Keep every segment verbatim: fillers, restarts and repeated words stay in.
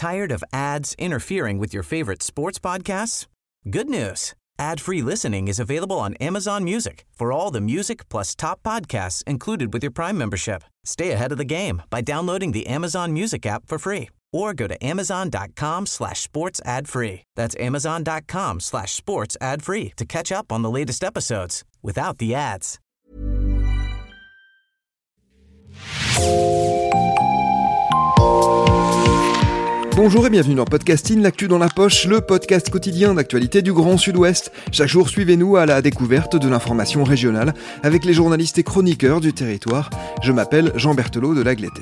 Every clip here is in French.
Tired of ads interfering with your favorite sports podcasts? Good news. Ad-free listening is available on Amazon Music for all the music plus top podcasts included with your Prime membership. Stay ahead of the game by downloading the Amazon Music app for free or go to amazon.com slash sports ad free. That's amazon.com slash sports ad free to catch up on the latest episodes without the ads. Bonjour et bienvenue dans Podcasting, l'actu dans la poche, le podcast quotidien d'actualité du Grand Sud-Ouest. Chaque jour, suivez-nous à la découverte de l'information régionale avec les journalistes et chroniqueurs du territoire. Je m'appelle Jean Berthelot de Lagleté.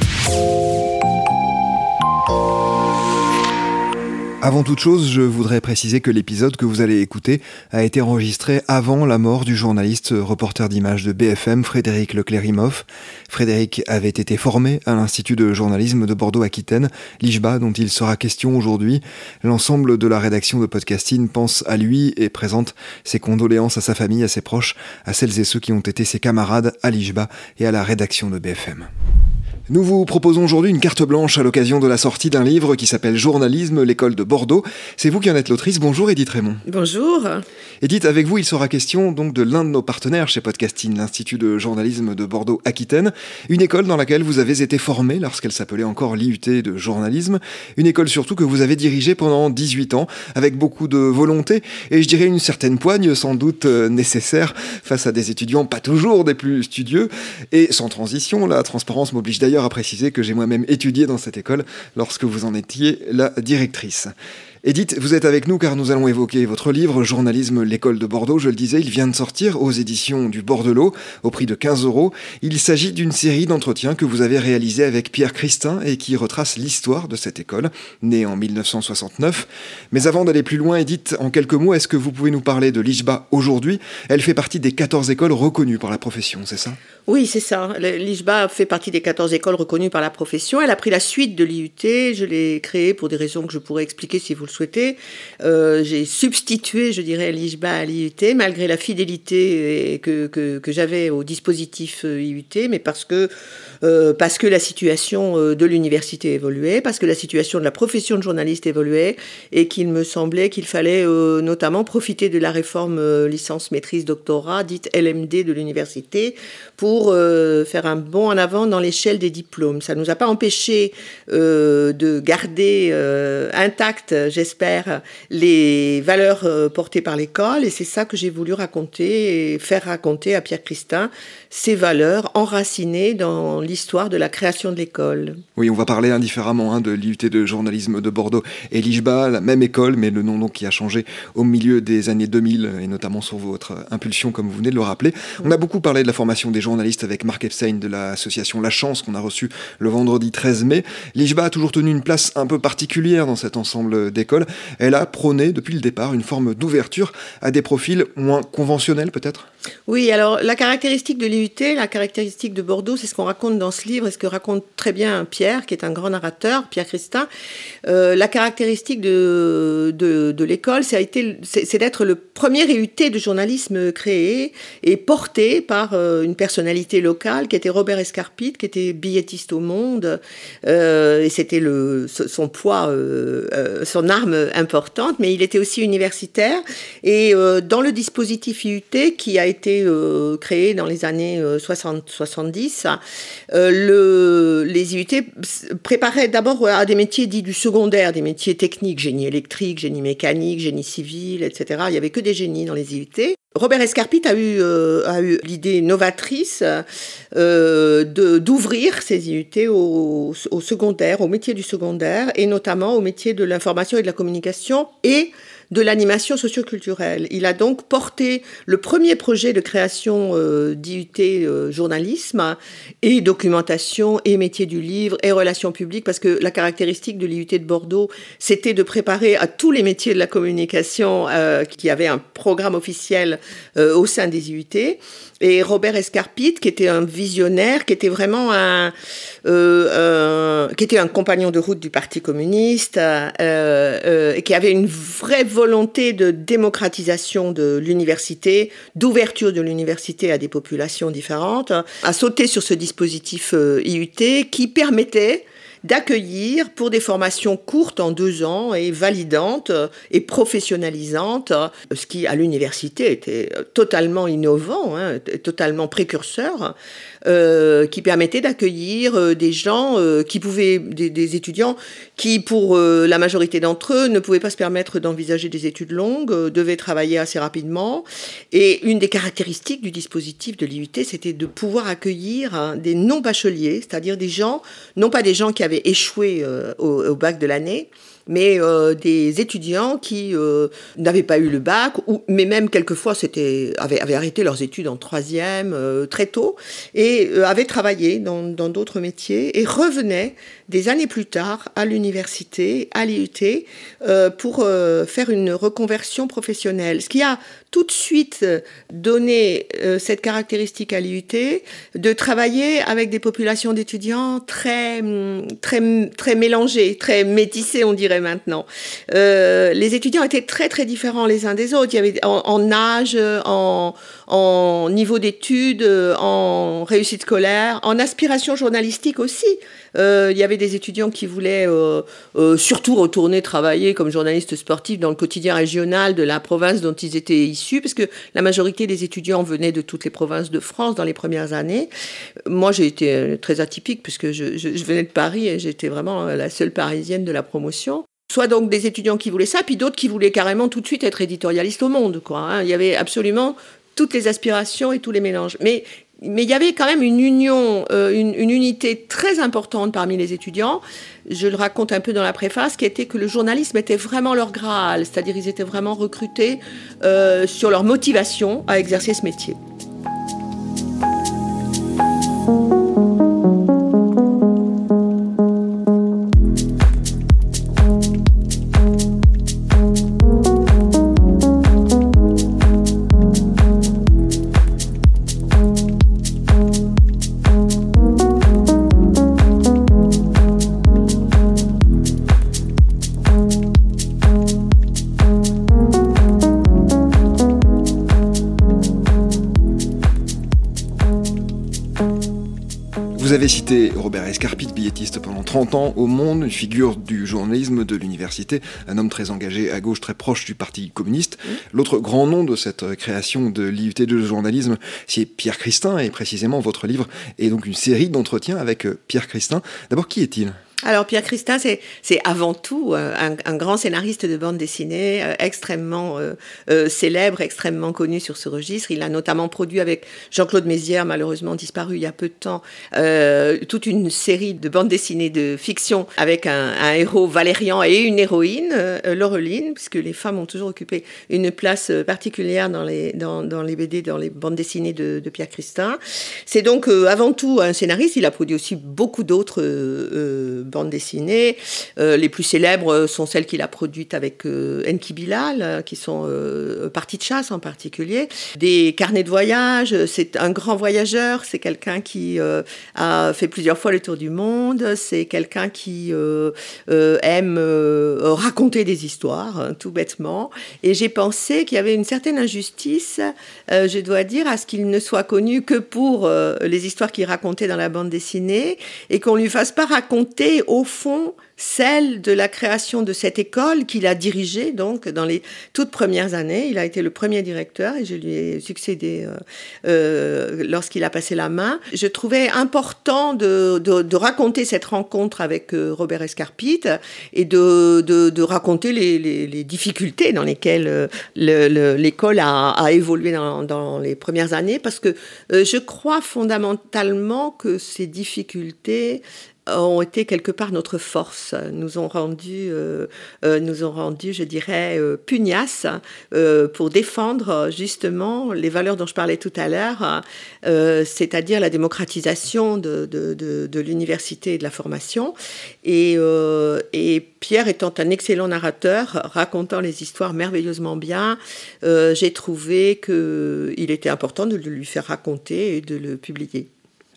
Avant toute chose, je voudrais préciser que l'épisode que vous allez écouter a été enregistré avant la mort du journaliste reporter d'images de B F M, Frédéric Leclerimoff. Frédéric avait été formé à l'Institut de journalisme de Bordeaux-Aquitaine, l'I J B A, dont il sera question aujourd'hui. L'ensemble de la rédaction de Podcasting pense à lui et présente ses condoléances à sa famille, à ses proches, à celles et ceux qui ont été ses camarades à l'I J B A et à la rédaction de B F M. Nous vous proposons aujourd'hui une carte blanche à l'occasion de la sortie d'un livre qui s'appelle Journalisme, l'école de Bordeaux. C'est vous qui en êtes l'autrice. Bonjour Edith Raymond. Bonjour. Edith, avec vous, il sera question donc de l'un de nos partenaires chez Podcasting, l'Institut de journalisme de Bordeaux-Aquitaine, une école dans laquelle vous avez été formé lorsqu'elle s'appelait encore l'I U T de journalisme, une école surtout que vous avez dirigée pendant dix-huit ans, avec beaucoup de volonté et je dirais une certaine poigne sans doute nécessaire face à des étudiants pas toujours des plus studieux et sans transition. La transparence m'oblige d'ailleurs à préciser que j'ai moi-même étudié dans cette école lorsque vous en étiez la directrice. Edith, vous êtes avec nous car nous allons évoquer votre livre Journalisme, l'école de Bordeaux. Je le disais, il vient de sortir aux éditions du Bordelot au prix de quinze euros. Il s'agit d'une série d'entretiens que vous avez réalisés avec Pierre Christin et qui retrace l'histoire de cette école, née en mille neuf cent soixante-neuf. Mais avant d'aller plus loin, Edith, en quelques mots, est-ce que vous pouvez nous parler de l'I J B A aujourd'hui ? Elle fait partie des quatorze écoles reconnues par la profession, c'est ça ? Oui, c'est ça. L'I J B A fait partie des quatorze écoles reconnues par la profession. Elle a pris la suite de l'I U T. Je l'ai créée pour des raisons que je pourrais expliquer si vous le souhaitez. Euh, j'ai substitué, je dirais, l'I J B A à l'I U T, malgré la fidélité que, que, que j'avais au dispositif I U T, mais parce que, euh, parce que la situation de l'université évoluait, parce que la situation de la profession de journaliste évoluait, et qu'il me semblait qu'il fallait euh, notamment profiter de la réforme euh, licence, maîtrise, doctorat, dite L M D de l'université, pour euh, faire un bond en avant dans l'échelle des diplômes. Ça ne nous a pas empêché euh, de garder euh, intactes, j'espère, les valeurs euh, portées par l'école, et c'est ça que j'ai voulu raconter et faire raconter à Pierre Christin, ces valeurs enracinées dans l'histoire de la création de l'école. Oui, on va parler indifféremment hein, de l'I U T de journalisme de Bordeaux et l'I J B A, la même école, mais le nom donc qui a changé au milieu des années deux mille, et notamment sur votre impulsion, comme vous venez de le rappeler. On a beaucoup parlé de la formation des journalistes avec Marc Epstein de l'association La Chance, qu'on a reçu le vendredi treize mai. L'I J B A a toujours tenu une place un peu particulière dans cet ensemble d'écoles. Elle a prôné depuis le départ une forme d'ouverture à des profils moins conventionnels peut-être ? Oui, alors la caractéristique de l'I U T, la caractéristique de Bordeaux, c'est ce qu'on raconte dans ce livre et ce que raconte très bien Pierre, qui est un grand narrateur, Pierre Christin. Euh, la caractéristique de, de, de l'école, ça a été, c'est, c'est d'être le premier I U T de journalisme créé et porté par euh, une personnalité locale qui était Robert Escarpite, qui était billettiste au Monde, euh, et c'était le, son poids, euh, euh, son arme importante, mais il était aussi universitaire. Et euh, dans le dispositif I U T, qui a été euh, créé dans les années euh, soixante soixante-dix, euh, le, les I U T préparaient d'abord à des métiers dits du secondaire, des métiers techniques, génie électrique, génie mécanique, génie civil, et cetera. Il n'y avait que des génies dans les I U T. Robert Escarpite a eu, euh, a eu l'idée novatrice euh, de, d'ouvrir ces I U T au, au secondaire, au métier du secondaire, et notamment au métier de l'information et de la communication et de l'animation socioculturelle. Il a donc porté le premier projet de création euh, d'I U T euh, journalisme et documentation et métier du livre et relations publiques, parce que la caractéristique de l'I U T de Bordeaux, c'était de préparer à tous les métiers de la communication euh, qui avaient un programme officiel euh, au sein des I U T. Et Robert Escarpite, qui était un visionnaire, qui était vraiment un, euh, euh, qui était un compagnon de route du Parti communiste, euh, euh, et qui avait une vraie volonté de démocratisation de l'université, d'ouverture de l'université à des populations différentes, a sauté sur ce dispositif euh, I U T qui permettait d'accueillir pour des formations courtes en deux ans et validantes et professionnalisantes, ce qui à l'université était totalement innovant, hein, totalement précurseur, euh, qui permettait d'accueillir euh, des gens euh, qui pouvaient, des, des étudiants qui, pour euh, la majorité d'entre eux, ne pouvaient pas se permettre d'envisager des études longues, euh, devaient travailler assez rapidement. Et une des caractéristiques du dispositif de l'I U T, c'était de pouvoir accueillir hein, des non-bacheliers, c'est-à-dire des gens, non pas des gens qui avaient échoué euh, au, au bac de l'année, mais euh, des étudiants qui euh, n'avaient pas eu le bac, ou, mais même quelquefois c'était, avaient, avaient arrêté leurs études en troisième euh, très tôt, et euh, avaient travaillé dans, dans d'autres métiers, et revenaient des années plus tard à l'université, à l'I U T, euh, pour euh, faire une reconversion professionnelle. Ce qui a tout de suite donné euh, cette caractéristique à l'I U T, de travailler avec des populations d'étudiants très, très, très mélangées, très métissées, on dirait maintenant. Euh, les étudiants étaient très, très différents les uns des autres. Il y avait en, en âge, en, en niveau d'études, en réussite scolaire, en aspiration journalistique aussi. Euh, il y avait des étudiants qui voulaient euh, euh, surtout retourner travailler comme journalistes sportifs dans le quotidien régional de la province dont ils étaient issus, parce que la majorité des étudiants venaient de toutes les provinces de France dans les premières années. Moi, j'ai été très atypique, puisque je, je, je venais de Paris et j'étais vraiment la seule parisienne de la promotion. Soit donc des étudiants qui voulaient ça, puis d'autres qui voulaient carrément tout de suite être éditorialistes au Monde, quoi, hein. Il y avait absolument toutes les aspirations et tous les mélanges. Mais Mais il y avait quand même une union, euh, une, une unité très importante parmi les étudiants. Je le raconte un peu dans la préface, qui était que le journalisme était vraiment leur Graal, c'est-à-dire ils étaient vraiment recrutés euh, sur leur motivation à exercer ce métier. Vous avez cité Robert Escarpit, billetiste pendant trente ans au Monde, une figure du journalisme de l'université, un homme très engagé à gauche, très proche du Parti communiste. Mmh. L'autre grand nom de cette création de l'I U T de journalisme, c'est Pierre Christin, et précisément votre livre est donc une série d'entretiens avec Pierre Christin. D'abord, qui est-il ? Alors Pierre Christin, c'est, c'est avant tout un, un grand scénariste de bande dessinée, euh, extrêmement euh, euh, célèbre, extrêmement connu sur ce registre. Il a notamment produit avec Jean-Claude Mézières, malheureusement disparu il y a peu de temps, euh, toute une série de bandes dessinées de fiction avec un, un héros Valérian et une héroïne, euh, Laureline, puisque les femmes ont toujours occupé une place particulière dans les, dans, dans les B D, dans les bandes dessinées de, de Pierre Christin. C'est donc euh, avant tout un scénariste. Il a produit aussi beaucoup d'autres euh, euh, bandes dessinées. Euh, les plus célèbres sont celles qu'il a produites avec euh, Enki Bilal, euh, qui sont euh, Parties de chasse en particulier. Des carnets de voyage, c'est un grand voyageur, c'est quelqu'un qui euh, a fait plusieurs fois le tour du monde, c'est quelqu'un qui euh, euh, aime euh, raconter des histoires, hein, tout bêtement. Et j'ai pensé qu'il y avait une certaine injustice, euh, je dois dire, à ce qu'il ne soit connu que pour euh, les histoires qu'il racontait dans la bande dessinée, et qu'on lui fasse pas raconter au fond celle de la création de cette école qu'il a dirigée donc dans les toutes premières années. Il a été le premier directeur et je lui ai succédé euh, euh, lorsqu'il a passé la main. Je trouvais important de, de, de raconter cette rencontre avec euh, Robert Escarpit et de, de, de raconter les, les, les difficultés dans lesquelles euh, le, le, l'école a, a évolué dans, dans les premières années, parce que euh, je crois fondamentalement que ces difficultés ont été quelque part notre force, nous ont rendu, euh, euh, nous ont rendu, je dirais, euh, pugnaces euh, pour défendre justement les valeurs dont je parlais tout à l'heure, euh, c'est-à-dire la démocratisation de, de, de, de l'université et de la formation. Et, euh, et Pierre étant un excellent narrateur, racontant les histoires merveilleusement bien, euh, j'ai trouvé qu'il était important de le lui faire raconter et de le publier.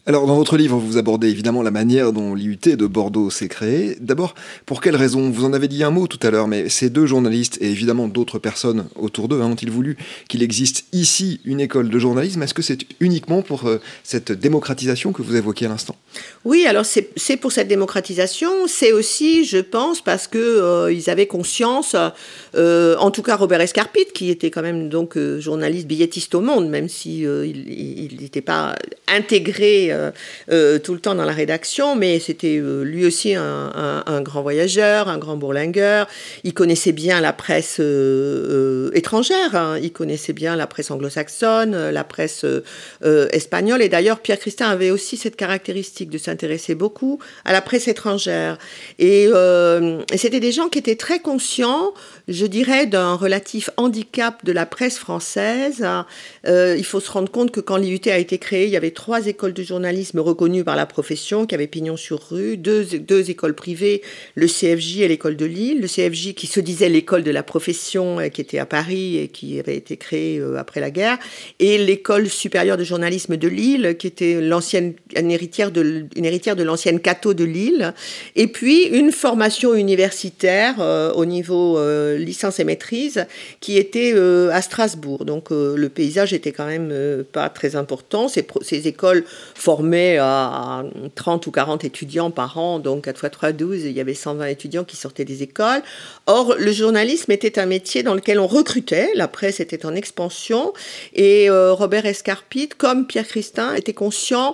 Alors, dans votre livre, vous abordez évidemment la manière dont l'I U T de Bordeaux s'est créée. D'abord, pour quelles raisons? Vous en avez dit un mot tout à l'heure, mais ces deux journalistes et évidemment d'autres personnes autour d'eux hein, ont-ils voulu qu'il existe ici une école de journalisme? Est-ce que c'est uniquement pour euh, cette démocratisation que vous évoquiez à l'instant? Oui, alors c'est, c'est pour cette démocratisation. C'est aussi, je pense, parce que euh, ils avaient conscience, euh, en tout cas Robert Escarpite, qui était quand même donc euh, journaliste billettiste au Monde, même si euh, il n'était pas intégré euh, euh, tout le temps dans la rédaction, mais c'était euh, lui aussi un, un, un grand voyageur, un grand bourlingueur. Il connaissait bien la presse euh, euh, étrangère, hein. Il connaissait bien la presse anglo-saxonne, la presse euh, euh, espagnole, et d'ailleurs Pierre Christin avait aussi cette caractéristique de s'intéresser beaucoup à la presse étrangère. Et, euh, et c'était des gens qui étaient très conscients, je dirais, d'un relatif handicap de la presse française. Euh, il faut se rendre compte que quand l'I U T a été créée, il y avait trois écoles de journalisme reconnues par la profession, qui avaient pignon sur rue, deux, deux écoles privées, le C F J et l'école de Lille. Le C F J qui se disait l'école de la profession, qui était à Paris et qui avait été créée après la guerre, et l'école supérieure de journalisme de Lille, qui était l'ancienne, une héritière de, une héritière de l'ancienne Cato de Lille, et puis une formation universitaire euh, au niveau euh, licence et maîtrise qui était euh, à Strasbourg. Donc euh, le paysage était quand même euh, pas très important. Ces, ces écoles formaient à trente ou quarante étudiants par an, donc quatre fois trois, douze, il y avait cent vingt étudiants qui sortaient des écoles. Or, le journalisme était un métier dans lequel on recrutait, la presse était en expansion, et euh, Robert Escarpite, comme Pierre Christin, était conscient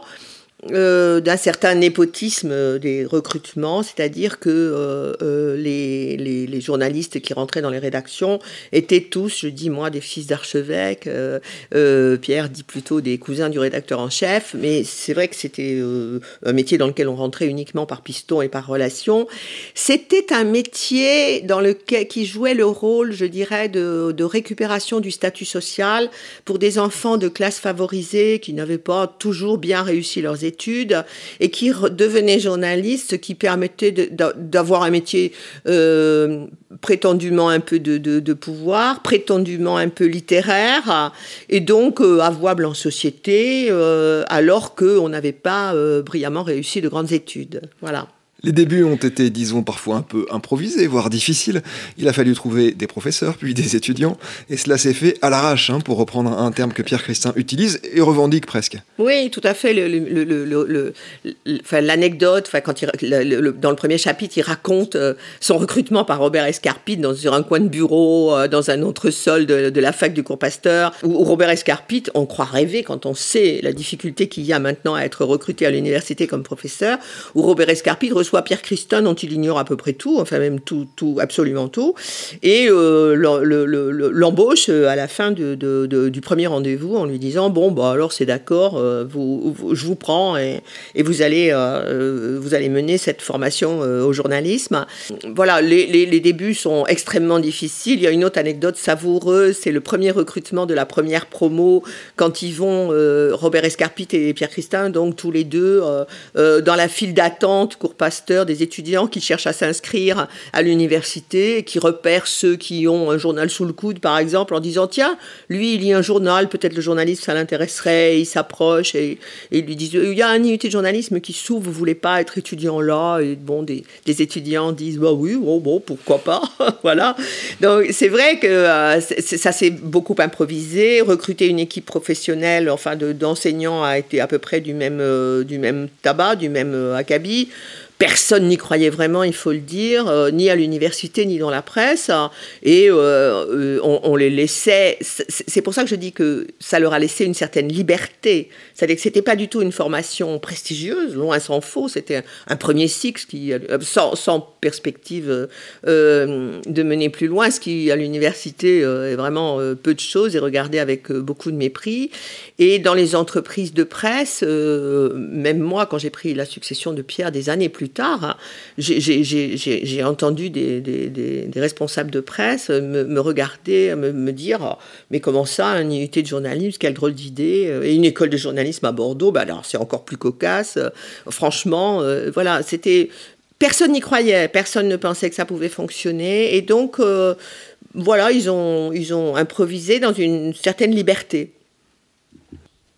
Euh, d'un certain népotisme des recrutements, c'est-à-dire que euh, euh, les, les, les journalistes qui rentraient dans les rédactions étaient tous, je dis moi, des fils d'archevêques, euh, euh, Pierre dit plutôt des cousins du rédacteur en chef, mais c'est vrai que c'était euh, un métier dans lequel on rentrait uniquement par piston et par relation. C'était un métier dans lequel, qui jouait le rôle, je dirais, de, de récupération du statut social pour des enfants de classe favorisée qui n'avaient pas toujours bien réussi leurs études études et qui devenaient journalistes, ce qui permettait de, de, d'avoir un métier euh, prétendument un peu de, de, de pouvoir, prétendument un peu littéraire, et donc euh, avouable en société, euh, alors qu'on n'avait pas euh, brillamment réussi de grandes études. Voilà. Les débuts ont été, disons, parfois un peu improvisés, voire difficiles. Il a fallu trouver des professeurs, puis des étudiants, et cela s'est fait à l'arrache, hein, pour reprendre un terme que Pierre Christin utilise et revendique presque. Oui, tout à fait. Le, le, le, le, le, le, enfin, l'anecdote, enfin, quand il, le, le, dans le premier chapitre, il raconte euh, son recrutement par Robert Escarpite dans, sur un coin de bureau, euh, dans un entresol de, de la fac du Cours Pasteur, où, où Robert Escarpite, on croit rêver quand on sait la difficulté qu'il y a maintenant à être recruté à l'université comme professeur, où Robert Escarpite reçoit Pierre Christin, dont il ignore à peu près tout, enfin même tout, tout absolument tout, et euh, le, le, le, l'embauche à la fin de, de, de, du premier rendez-vous en lui disant bon bah alors c'est d'accord, euh, vous, vous, je vous prends et, et vous allez euh, vous allez mener cette formation euh, au journalisme. Voilà, les, les, les débuts sont extrêmement difficiles. Il y a une autre anecdote savoureuse, c'est le premier recrutement de la première promo quand ils vont euh, Robert Escarpite et Pierre Christin, donc tous les deux euh, euh, dans la file d'attente Cours Pasteur, des étudiants qui cherchent à s'inscrire à l'université et qui repèrent ceux qui ont un journal sous le coude, par exemple, en disant tiens, lui, il lit un journal, peut-être le journaliste, ça l'intéresserait, et ils s'approchent et, et ils lui disent il y a un I U T de journalisme qui s'ouvre, vous voulez pas être étudiant là? Et bon, des, des étudiants disent bah oui, bon, bon pourquoi pas. Voilà. Donc c'est vrai que euh, c'est, ça s'est beaucoup improvisé. Recruter une équipe professionnelle, enfin de, d'enseignants, a été à peu près du même, euh, du même tabac, du même euh, acabit. Personne n'y croyait vraiment, il faut le dire, euh, ni à l'université, ni dans la presse. Et euh, on, on les laissait... C'est pour ça que je dis que ça leur a laissé une certaine liberté. C'est-à-dire que ce n'était pas du tout une formation prestigieuse, loin s'en faut. C'était un, un premier cycle qui, sans, sans perspective euh, de mener plus loin, ce qui, à l'université, euh, est vraiment euh, peu de choses et regardé avec euh, beaucoup de mépris. Et dans les entreprises de presse, euh, même moi, quand j'ai pris la succession de Pierre des années plus tard, hein, j'ai, j'ai, j'ai, j'ai entendu des, des, des, des responsables de presse me, me regarder, me, me dire oh, mais comment ça, un I U T de journalisme, quelle drôle d'idée, et une école de journalisme à Bordeaux, bah alors c'est encore plus cocasse. Franchement, euh, voilà, c'était... Personne n'y croyait, personne ne pensait que ça pouvait fonctionner, et donc, euh, voilà, ils ont, ils ont improvisé dans une certaine liberté.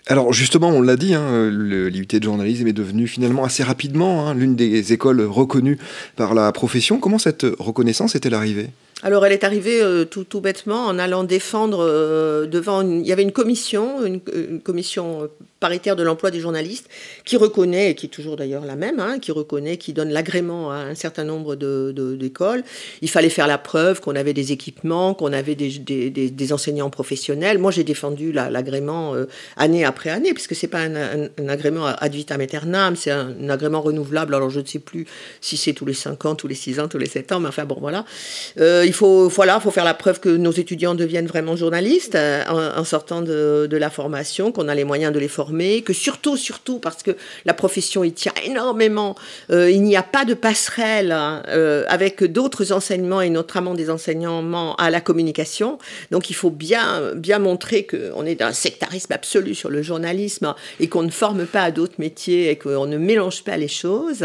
Alors justement, on l'a dit, hein, l'I U T de journalisme est devenu finalement assez rapidement hein, l'une des écoles reconnues par la profession. Comment cette reconnaissance est-elle arrivée ? Alors, elle est arrivée euh, tout, tout bêtement en allant défendre euh, devant... Une, il y avait une commission, une, une commission paritaire de l'emploi des journalistes qui reconnaît, et qui est toujours d'ailleurs la même, hein, qui reconnaît, qui donne l'agrément à un certain nombre de, de, d'écoles. Il fallait faire la preuve qu'on avait des équipements, qu'on avait des, des, des, des enseignants professionnels. Moi, j'ai défendu la, l'agrément euh, année après année, puisque c'est pas un, un, un agrément ad vitam aeternam, c'est un, un agrément renouvelable. Alors, je ne sais plus si c'est tous les cinq ans, tous les six ans, tous les sept ans, mais enfin bon, voilà. Euh, il faut, voilà, faut faire la preuve que nos étudiants deviennent vraiment journalistes euh, en, en sortant de, de la formation, qu'on a les moyens de les former, que surtout, surtout, parce que la profession y tient énormément, euh, il n'y a pas de passerelle euh, avec d'autres enseignements et notamment des enseignements à la communication. Donc il faut bien, bien montrer qu'on est d'un sectarisme absolu sur le journalisme et qu'on ne forme pas à d'autres métiers et qu'on ne mélange pas les choses.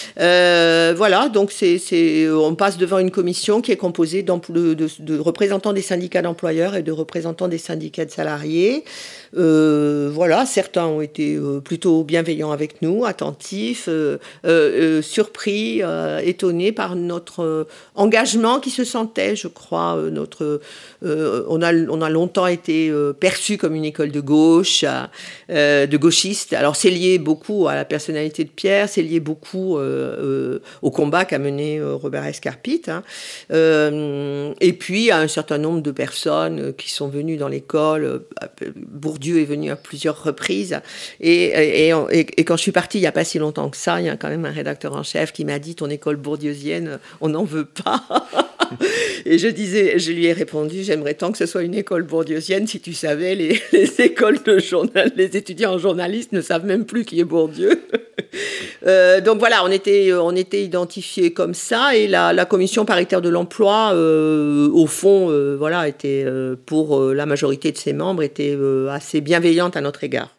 Euh, voilà, donc c'est, c'est, on passe devant une commission qui est composée de, de, de représentants des syndicats d'employeurs et de représentants des syndicats de salariés. Euh, voilà, certains ont été euh, plutôt bienveillants avec nous, attentifs, euh, euh, euh, surpris, euh, étonnés par notre euh, engagement qui se sentait, je crois. Euh, notre, euh, on, a, on a longtemps été euh, perçus comme une école de gauche, euh, de gauchistes. Alors c'est lié beaucoup à la personnalité de Pierre, c'est lié beaucoup euh, euh, au combat qu'a mené euh, Robert Escarpit, hein. Euh, et puis à un certain nombre de personnes qui sont venues dans l'école. Euh, Bourdieu est venu à plusieurs reprises. Et, et, et, et quand je suis partie, il n'y a pas si longtemps que ça, il y a quand même un rédacteur en chef qui m'a dit « Ton école bourdieusienne, on n'en veut pas ». Et je disais, je lui ai répondu « J'aimerais tant que ce soit une école bourdieusienne. Si tu savais, les, les écoles de journal, les étudiants en journalisme ne savent même plus qui est Bourdieu. » Euh, donc voilà, on était, on était identifiés comme ça, et la, la commission paritaire de l'emploi, euh, au fond, euh, voilà, était euh, pour euh, la majorité de ses membres, était euh, assez bienveillante à notre égard.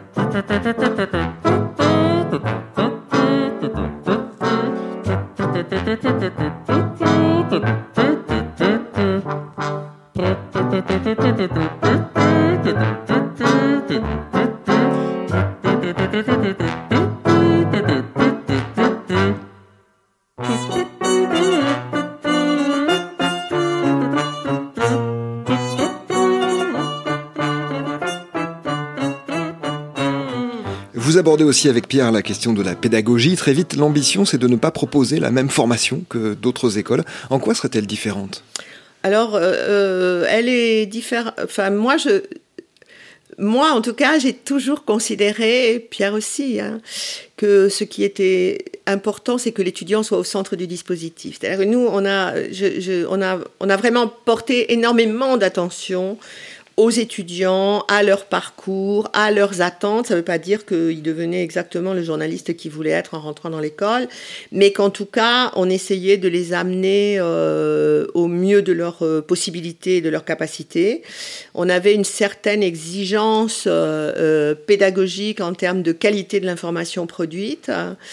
Vous abordez aussi avec Pierre la question de la pédagogie. Très vite, l'ambition, c'est de ne pas proposer la même formation que d'autres écoles. En quoi serait-elle différente ? Alors, euh, elle est différente. Enfin, moi, je... Moi, en tout cas, j'ai toujours considéré, Pierre aussi, hein, que ce qui était important, c'est que l'étudiant soit au centre du dispositif. C'est-à-dire que nous, on a, je, je, on a, on a vraiment porté énormément d'attention aux étudiants, à leur parcours, à leurs attentes. Ça ne veut pas dire qu'ils devenaient exactement le journaliste qu'ils voulaient être en rentrant dans l'école, mais qu'en tout cas, on essayait de les amener euh, au mieux de leurs euh, possibilités et de leurs capacités. On avait une certaine exigence euh, euh, pédagogique en termes de qualité de l'information produite,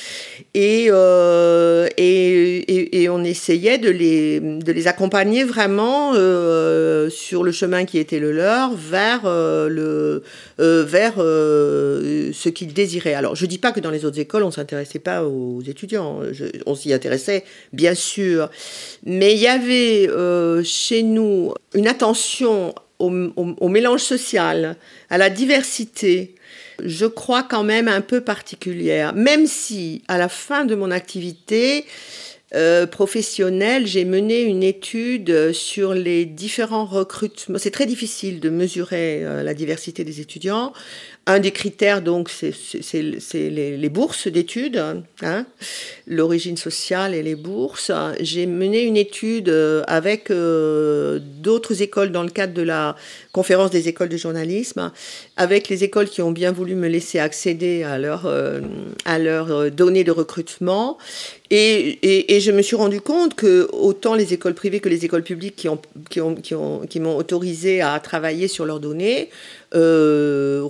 et, euh, et, et, et on essayait de les, de les accompagner vraiment euh, sur le chemin qui était le leur, vers, euh, le, euh, vers euh, ce qu'ils désiraient. Alors, je ne dis pas que dans les autres écoles, on ne s'intéressait pas aux étudiants. Je, on s'y intéressait, bien sûr. Mais il y avait euh, chez nous une attention au, au, au mélange social, à la diversité, je crois quand même un peu particulière. Même si, à la fin de mon activité Euh, professionnelle, j'ai mené une étude sur les différents recrutements. C'est très difficile de mesurer euh, la diversité des étudiants. Un des critères, donc, c'est, c'est, c'est, c'est les, les bourses d'études, hein, l'origine sociale et les bourses. J'ai mené une étude avec euh, d'autres écoles dans le cadre de la conférence des écoles de journalisme, avec les écoles qui ont bien voulu me laisser accéder à leurs euh, à leurs données de recrutement. Et, et, et je me suis rendu compte que autant les écoles privées que les écoles publiques qui, ont, qui, ont, qui, ont, qui m'ont autorisé à travailler sur leurs données euh, recrutaient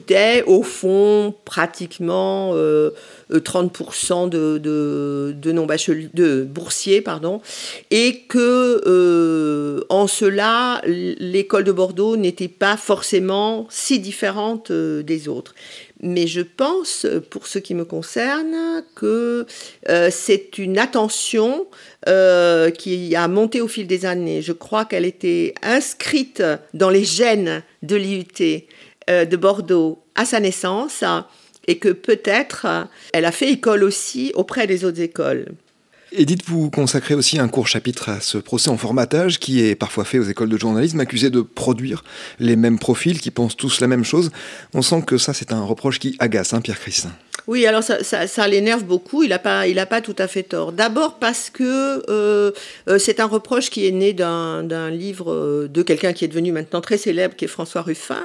recrutait au fond pratiquement euh, trente pour cent de, de, de, non bacheliers, de boursiers, pardon, et que euh, en cela, l'école de Bordeaux n'était pas forcément si différente euh, des autres. Mais je pense, pour ce qui me concerne, que euh, c'est une attention euh, qui a monté au fil des années. Je crois qu'elle était inscrite dans les gènes de l'I U T euh, de Bordeaux à sa naissance et que peut-être elle a fait école aussi auprès des autres écoles. Edith, vous consacrez aussi un court chapitre à ce procès en formatage qui est parfois fait aux écoles de journalisme, accusés de produire les mêmes profils, qui pensent tous la même chose. On sent que ça, c'est un reproche qui agace, hein, Pierre Christ. Oui, alors ça, ça, ça l'énerve beaucoup, il n'a pas, il a pas tout à fait tort. D'abord parce que euh, euh, c'est un reproche qui est né d'un, d'un livre euh, de quelqu'un qui est devenu maintenant très célèbre, qui est François Ruffin,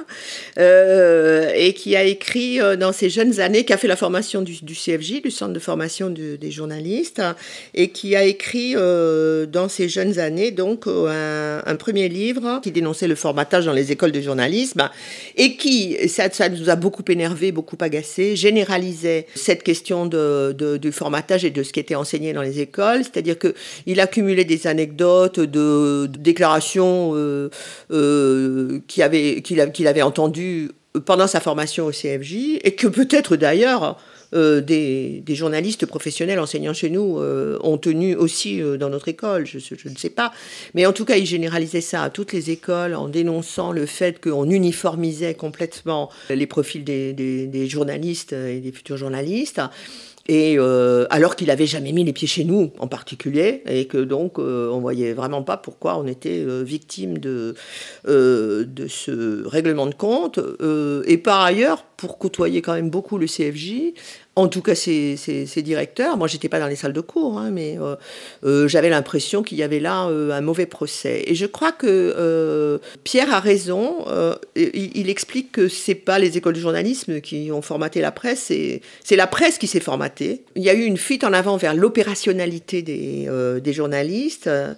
euh, et qui a écrit euh, dans ses jeunes années, qui a fait la formation du, du C F J, du Centre de formation de, des journalistes, et qui a écrit euh, dans ses jeunes années donc un, un premier livre qui dénonçait le formatage dans les écoles de journalisme, et qui, ça, ça nous a beaucoup énervé, beaucoup agacé, généralisait cette question de, de, du formatage et de ce qui était enseigné dans les écoles, c'est-à-dire qu'il accumulait des anecdotes de, de déclarations euh, euh, qu'il avait, qu'il, a, qu'il avait entendues pendant sa formation au C F J, et que peut-être d'ailleurs Euh, des, des journalistes professionnels enseignant chez nous euh, ont tenu aussi euh, dans notre école, je, je ne sais pas. Mais en tout cas, ils généralisaient ça à toutes les écoles en dénonçant le fait qu'on uniformisait complètement les profils des, des, des journalistes et des futurs journalistes. Et euh, alors qu'il n'avait jamais mis les pieds chez nous en particulier, et que donc euh, on voyait vraiment pas pourquoi on était euh, victime de, euh, de ce règlement de compte. Euh, et par ailleurs, pour côtoyer quand même beaucoup le C F J, en tout cas ses, ses, ses directeurs, moi j'étais pas dans les salles de cours, hein, mais euh, euh, j'avais l'impression qu'il y avait là euh, un mauvais procès. Et je crois que euh, Pierre a raison, euh, il, il explique que c'est pas les écoles de journalisme qui ont formaté la presse, c'est, c'est la presse qui s'est formatée. Il y a eu une fuite en avant vers l'opérationnalité des, euh, des journalistes, euh,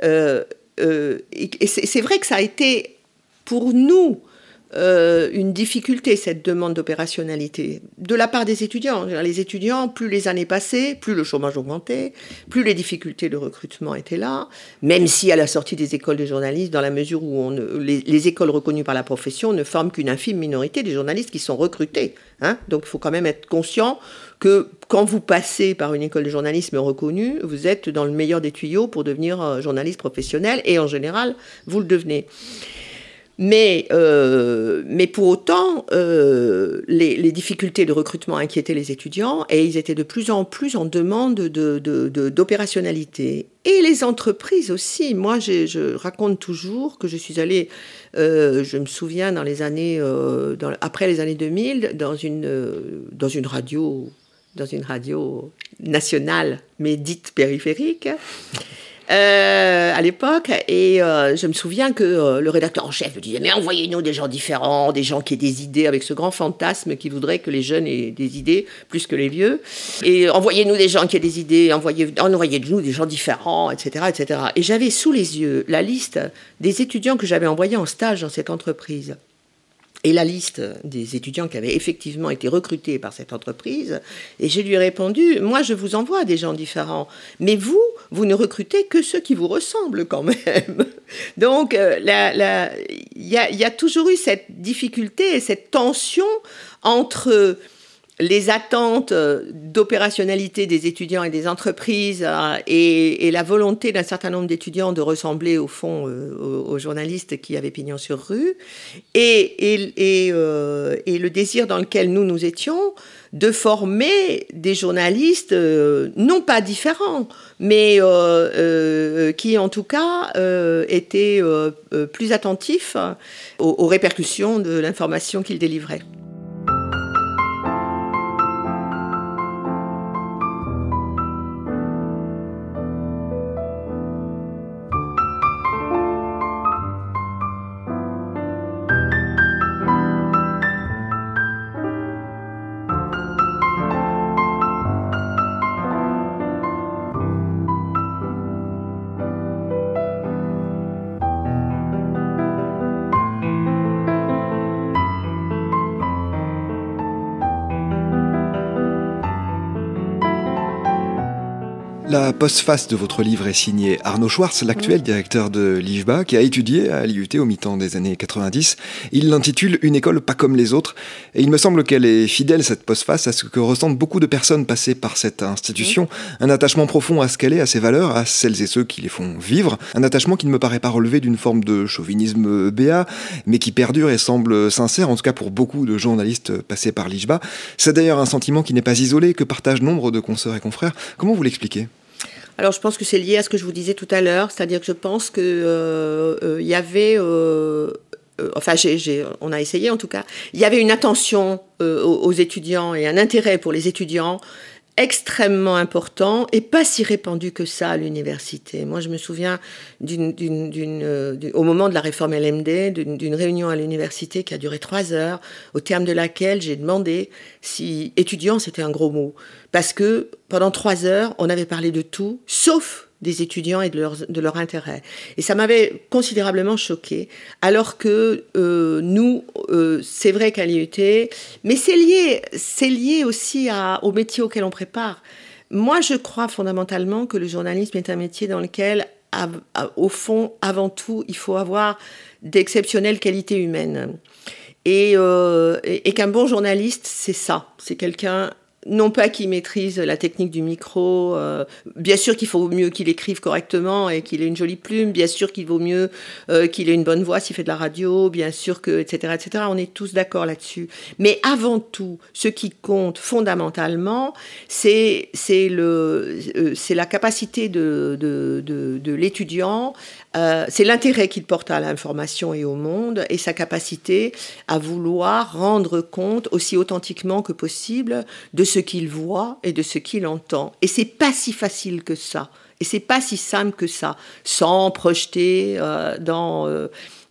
euh, et, et c'est, c'est vrai que ça a été pour nous Euh, une difficulté, cette demande d'opérationnalité, de la part des étudiants. Les étudiants, plus les années passaient, plus le chômage augmentait, plus les difficultés de recrutement étaient là, même si à la sortie des écoles de journalistes, dans la mesure où on, les, les écoles reconnues par la profession ne forment qu'une infime minorité des journalistes qui sont recrutés. Hein. Donc il faut quand même être conscient que quand vous passez par une école de journalisme reconnue, vous êtes dans le meilleur des tuyaux pour devenir journaliste professionnel, et en général, vous le devenez. Mais, euh, mais pour autant, euh, les, les difficultés de recrutement inquiétaient les étudiants, et ils étaient de plus en plus en demande de, de, de, d'opérationnalité. Et les entreprises aussi. Moi, j'ai, je raconte toujours que je suis allée, euh, je me souviens, dans les années, euh, dans, après les années deux mille, dans une, euh, dans une radio, dans une radio nationale, mais dite périphérique, Euh, à l'époque, et euh, je me souviens que euh, le rédacteur en chef me disait « Mais envoyez-nous des gens différents, des gens qui aient des idées, avec ce grand fantasme qui voudrait que les jeunes aient des idées plus que les vieux. Et envoyez-nous des gens qui aient des idées, envoyez, envoyez-nous des gens différents, et cetera, et cetera » Et j'avais sous les yeux la liste des étudiants que j'avais envoyés en stage dans cette entreprise. Et la liste des étudiants qui avaient effectivement été recrutés par cette entreprise. Et je lui ai répondu, moi je vous envoie des gens différents, mais vous, vous ne recrutez que ceux qui vous ressemblent quand même. Donc il la, la, y, a, y a toujours eu cette difficulté et cette tension entre les attentes d'opérationnalité des étudiants et des entreprises euh, et, et la volonté d'un certain nombre d'étudiants de ressembler au fond euh, aux, aux journalistes qui avaient pignon sur rue, et, et, et, euh, et le désir dans lequel nous nous étions de former des journalistes euh, non pas différents, mais euh, euh, qui en tout cas euh, étaient euh, plus attentifs aux, aux répercussions de l'information qu'ils délivraient. La postface de votre livre est signée Arnaud Schwartz, l'actuel directeur de l'I J B A, qui a étudié à l'I U T au mi-temps des années quatre-vingt-dix. Il l'intitule « Une école pas comme les autres ». Et il me semble qu'elle est fidèle, cette postface, à ce que ressentent beaucoup de personnes passées par cette institution. Un attachement profond à ce qu'elle est, à ses valeurs, à celles et ceux qui les font vivre. Un attachement qui ne me paraît pas relever d'une forme de chauvinisme béat, mais qui perdure et semble sincère, en tout cas pour beaucoup de journalistes passés par l'I J B A. C'est d'ailleurs un sentiment qui n'est pas isolé, que partagent nombre de consoeurs et confrères. Comment vous l'expliquez ? Alors, je pense que c'est lié à ce que je vous disais tout à l'heure, c'est-à-dire que je pense qu'il euh, euh, y avait, euh, euh, enfin, j'ai, j'ai, on a essayé en tout cas, il y avait une attention euh, aux, aux étudiants et un intérêt pour les étudiants extrêmement important et pas si répandu que ça à l'université. Moi, je me souviens d'une, d'une, d'une, euh, d'une, au moment de la réforme L M D, d'une, d'une réunion à l'université qui a duré trois heures, au terme de laquelle j'ai demandé si étudiant, c'était un gros mot. Parce que pendant trois heures, on avait parlé de tout, sauf des étudiants et de leur, de leur intérêt. Et ça m'avait considérablement choquée, alors que euh, nous, euh, c'est vrai qu'à l'I U T, mais c'est lié, c'est lié aussi à, au métier auquel on prépare. Moi, je crois fondamentalement que le journalisme est un métier dans lequel, à, à, au fond, avant tout, il faut avoir d'exceptionnelles qualités humaines. Et, euh, et, et qu'un bon journaliste, c'est ça. C'est quelqu'un... Non pas qu'il maîtrise la technique du micro, euh, bien sûr qu'il faut mieux qu'il écrive correctement et qu'il ait une jolie plume, bien sûr qu'il vaut mieux euh, qu'il ait une bonne voix s'il fait de la radio, bien sûr que, et cetera, et cetera. On est tous d'accord là-dessus. Mais avant tout, ce qui compte fondamentalement, c'est, c'est, le, euh, c'est la capacité de, de, de, de l'étudiant, euh, c'est l'intérêt qu'il porte à l'information et au monde et sa capacité à vouloir rendre compte aussi authentiquement que possible de ce qu'il voit et de ce qu'il entend. Et c'est pas si facile que ça. Et c'est pas si simple que ça, sans projeter euh, dans, euh,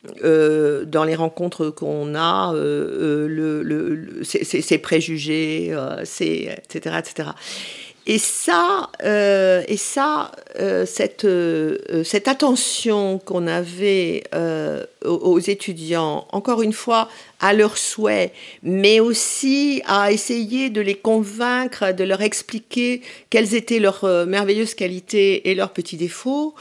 euh, dans les rencontres qu'on a, euh, euh, le, le, le, ces, ces préjugés, euh, ces, et cetera, et cetera. Et ça, euh, et ça euh, cette, euh, cette attention qu'on avait euh, aux, aux étudiants, encore une fois, à leurs souhaits, mais aussi à essayer de les convaincre, de leur expliquer quelles étaient leurs euh, merveilleuses qualités et leurs petits défauts,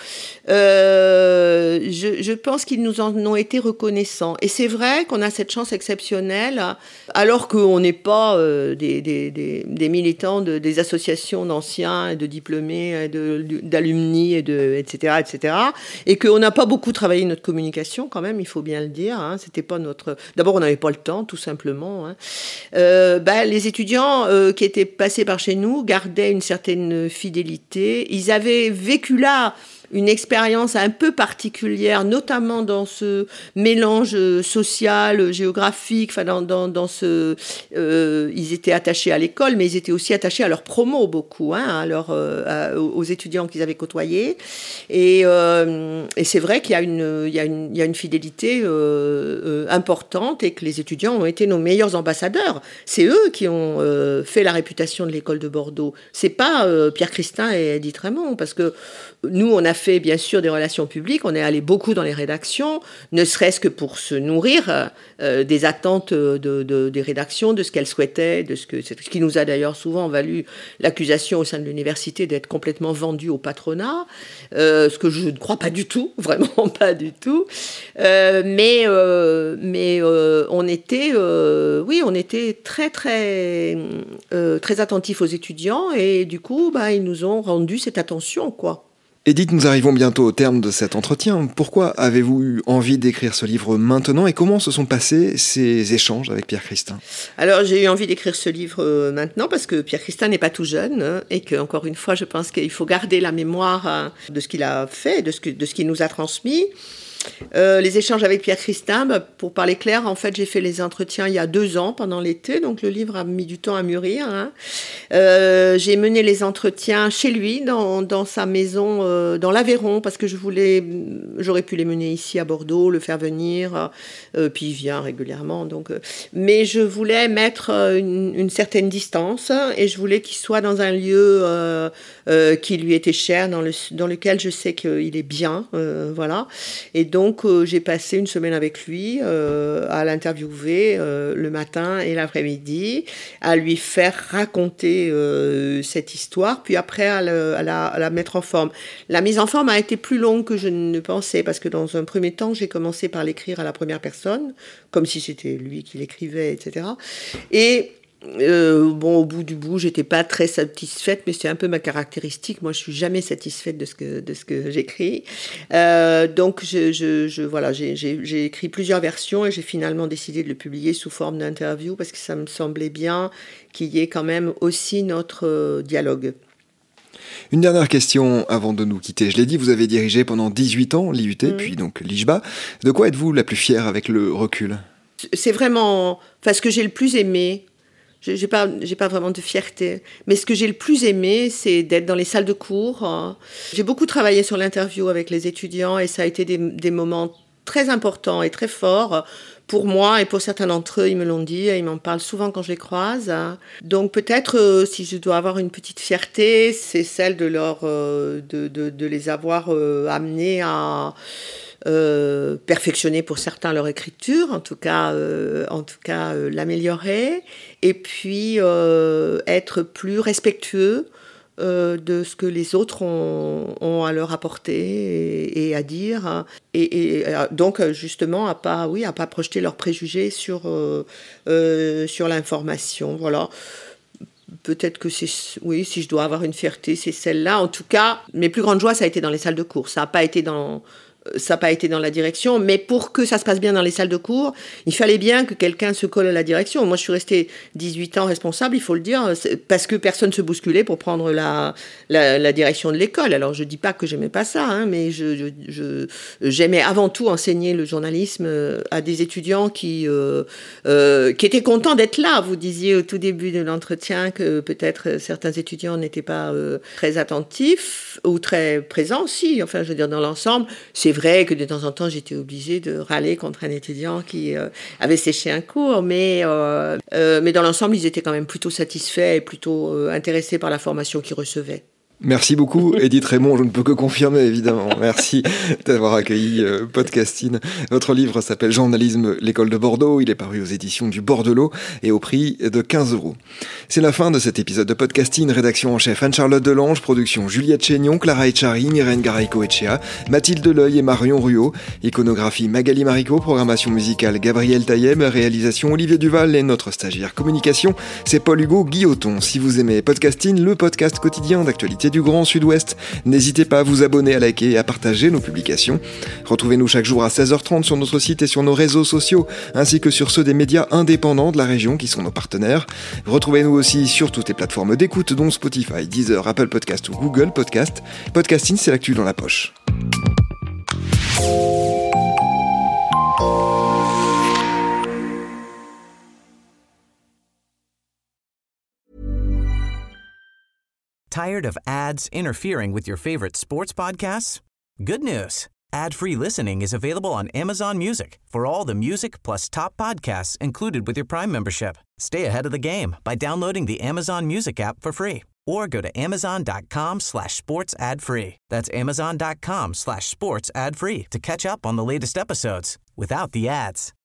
euh, je, je pense qu'ils nous en ont été reconnaissants. Et c'est vrai qu'on a cette chance exceptionnelle, alors qu'on n'est pas euh, des, des, des, des militants de, des associations d'anciens, de diplômés, de, d'alumni, et, de, et cetera, et cetera, et qu'on n'a pas beaucoup travaillé notre communication quand même, il faut bien le dire. Hein, c'était pas notre... D'abord, on n'avait pas le temps, tout simplement. Hein. Euh, bah, les étudiants euh, qui étaient passés par chez nous gardaient une certaine fidélité. Ils avaient vécu là une expérience un peu particulière, notamment dans ce mélange social, géographique, enfin dans, dans, dans ce... Euh, ils étaient attachés à l'école, mais ils étaient aussi attachés à leur promo, beaucoup, hein, à leur, euh, à, aux étudiants qu'ils avaient côtoyés. Et, euh, et c'est vrai qu'il y a une, il y a une, il y a une fidélité euh, euh, importante et que les étudiants ont été nos meilleurs ambassadeurs. C'est eux qui ont euh, fait la réputation de l'école de Bordeaux. C'est pas euh, Pierre Christin et Edith Raymond, parce que nous, on a fait bien sûr des relations publiques, on est allé beaucoup dans les rédactions, ne serait-ce que pour se nourrir euh, des attentes de, de, des rédactions, de ce qu'elles souhaitaient, de ce, que, ce qui nous a d'ailleurs souvent valu l'accusation au sein de l'université d'être complètement vendus au patronat, euh, ce que je ne crois pas du tout, vraiment pas du tout. Euh, mais euh, mais euh, on était, euh, oui, on était très très euh, très attentifs aux étudiants et du coup, bah, ils nous ont rendu cette attention, quoi. Edith, nous arrivons bientôt au terme de cet entretien. Pourquoi avez-vous eu envie d'écrire ce livre maintenant et comment se sont passés ces échanges avec Pierre Christin ? Alors, j'ai eu envie d'écrire ce livre maintenant parce que Pierre Christin n'est pas tout jeune hein, et qu'encore une fois, je pense qu'il faut garder la mémoire hein, de ce qu'il a fait, de ce, que, de ce qu'il nous a transmis. Euh, les échanges avec Pierre Christin, bah, pour parler clair, en fait, j'ai fait les entretiens il y a deux ans, pendant l'été, donc le livre a mis du temps à mûrir. Hein. Euh, j'ai mené les entretiens chez lui, dans, dans sa maison, euh, dans l'Aveyron, parce que je voulais, j'aurais pu les mener ici à Bordeaux, le faire venir, euh, puis il vient régulièrement. Donc, euh, mais je voulais mettre une, une certaine distance et je voulais qu'il soit dans un lieu euh, euh, qui lui était cher, dans, le, dans lequel je sais qu'il est bien, euh, voilà. Et donc, donc euh, j'ai passé une semaine avec lui euh, à l'interviewer euh, le matin et l'après-midi, à lui faire raconter euh, cette histoire, puis après à, le, à, la, à la mettre en forme. La mise en forme a été plus longue que je ne pensais, parce que dans un premier temps, j'ai commencé par l'écrire à la première personne, comme si c'était lui qui l'écrivait, et cetera. Et Euh, bon, au bout du bout, j'étais pas très satisfaite, mais c'est un peu ma caractéristique. Moi, je suis jamais satisfaite de ce que de ce que j'écris. Euh, donc, je, je, je voilà, j'ai, j'ai, j'ai écrit plusieurs versions et j'ai finalement décidé de le publier sous forme d'interview parce que ça me semblait bien qu'il y ait quand même aussi notre euh, dialogue. Une dernière question avant de nous quitter. Je l'ai dit, vous avez dirigé pendant dix-huit ans l'I U T, mmh. puis donc l'I J B A. De quoi êtes-vous la plus fière avec le recul ? C'est vraiment, enfin, ce que j'ai le plus aimé. Je n'ai pas, j'ai pas vraiment de fierté. Mais ce que j'ai le plus aimé, c'est d'être dans les salles de cours. J'ai beaucoup travaillé sur l'interview avec les étudiants et ça a été des, des moments très importants et très forts pour moi et pour certains d'entre eux. Ils me l'ont dit et ils m'en parlent souvent quand je les croise. Donc peut-être, euh, si je dois avoir une petite fierté, c'est celle de, leur, euh, de, de, de les avoir euh, amenés à... Euh, perfectionner pour certains leur écriture, en tout cas, euh, en tout cas euh, l'améliorer, et puis euh, être plus respectueux euh, de ce que les autres ont, ont à leur apporter et, et à dire, et, et donc justement à pas, oui, à pas projeter leurs préjugés sur euh, euh, sur l'information. Voilà. Peut-être que c'est, oui, si je dois avoir une fierté, c'est celle-là. En tout cas, mes plus grandes joies, ça a été dans les salles de cours. Ça n'a pas été dans Ça n'a pas été dans la direction, mais pour que ça se passe bien dans les salles de cours, il fallait bien que quelqu'un se colle à la direction. Moi, je suis restée dix-huit ans responsable, il faut le dire, parce que personne ne se bousculait pour prendre la, la, la direction de l'école. Alors, je ne dis pas que j'aimais pas ça, hein, mais je, je, je, j'aimais avant tout enseigner le journalisme à des étudiants qui, euh, euh, qui étaient contents d'être là. Vous disiez au tout début de l'entretien que peut-être certains étudiants n'étaient pas euh, très attentifs ou très présents aussi. Enfin, je veux dire, dans l'ensemble, c'est vrai que de temps en temps, j'étais obligée de râler contre un étudiant qui euh, avait séché un cours, mais, euh, euh, mais dans l'ensemble, ils étaient quand même plutôt satisfaits et plutôt euh, intéressés par la formation qu'ils recevaient. Merci beaucoup, Édith Raymond. Je ne peux que confirmer, évidemment. Merci d'avoir accueilli euh, Podcasting. Votre livre s'appelle Journalisme, l'école de Bordeaux. Il est paru aux éditions du Bordelot et au prix de quinze euros. C'est la fin de cet épisode de Podcasting. Rédaction en chef Anne-Charlotte Delange, production Juliette Chénion, Clara Echari, Myrène Gareiko-Echea, Mathilde Deleuil et Marion Ruot, iconographie Magali Marico, programmation musicale Gabriel Taillem, réalisation Olivier Duval et notre stagiaire communication, c'est Paul-Hugo Guilloton. Si vous aimez Podcasting, le podcast quotidien d'actualité du Grand Sud-Ouest, n'hésitez pas à vous abonner, à liker et à partager nos publications. Retrouvez-nous chaque jour à seize heures trente sur notre site et sur nos réseaux sociaux, ainsi que sur ceux des médias indépendants de la région qui sont nos partenaires. Retrouvez-nous aussi sur toutes les plateformes d'écoute, dont Spotify, Deezer, Apple Podcast ou Google Podcast. Podcasting, c'est l'actu dans la poche. Tired of ads interfering with your favorite sports podcasts? Good news. Ad-free listening is available on Amazon Music for all the music plus top podcasts included with your Prime membership. Stay ahead of the game by downloading the Amazon Music app for free or go to amazon.com slash sports ad free. That's amazon.com slash sports ad free to catch up on the latest episodes without the ads.